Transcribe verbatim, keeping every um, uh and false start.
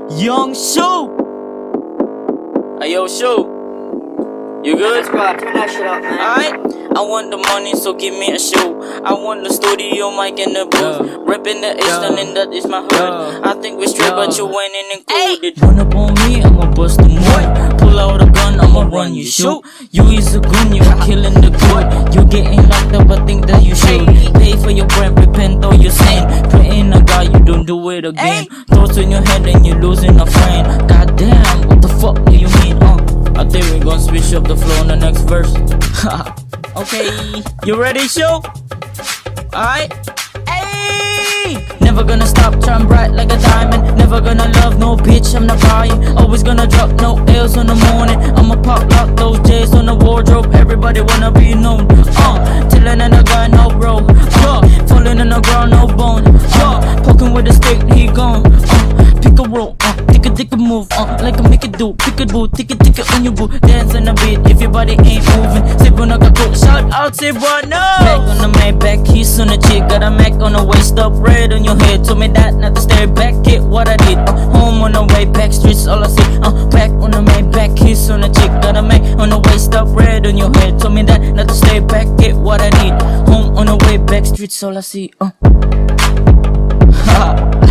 Young Shu. Hey yo, Shu. You good? Bro, turn that shit up, man. Alright. I want the money, so give me a show. I want the studio mic and the booth. Yeah. Reppin' the East Yeah. and that is my hood. Yeah. I think we straight, Yeah. but you ain't included. Run up on me, I'ma bust the move. Pull out a gun, I'ma run you. Shoot. You is a gun, you killing the good. You getting locked up, I think that you should. Pay for your rent, repent though you sin. Praying a God, you don't do it again. Thoughts in your head and you losing a friend. Goddamn, what the fuck do you mean? Uh, I think we gon' switch up the flow on the next verse. Okay, you ready, Shu? Alright. Hey! Never gonna stop, shine bright like a diamond. Never gonna love no bitch, I'm not buying. Always gonna drop no L's on the morning. I'ma pop lock those J's on the wardrobe. Everybody wanna be known. Uh, tilling in the guy, no bro. Uh, falling in the ground, no bone. Uh, poking with a stick, he gone. Uh, pick a roll, uh, take a dick a move. Uh, like a make it do, pick a boo, tick it, tick it on your boo. Dance on the beat if your body ain't moving. Say when I got cool, shout out, say what no. Back on the man, back kiss on the chick. Got a Mac on the waist up, red on your head. Told me that not to stare back, get what I did. Uh, home on the way, back streets, all I see. Uh, back on the man, back kiss on the chick. Got a Mac on the waist up, red on your head. Told me that not to stay back, get what I need. Home on the way, back streets, all I see. Uh. Ha.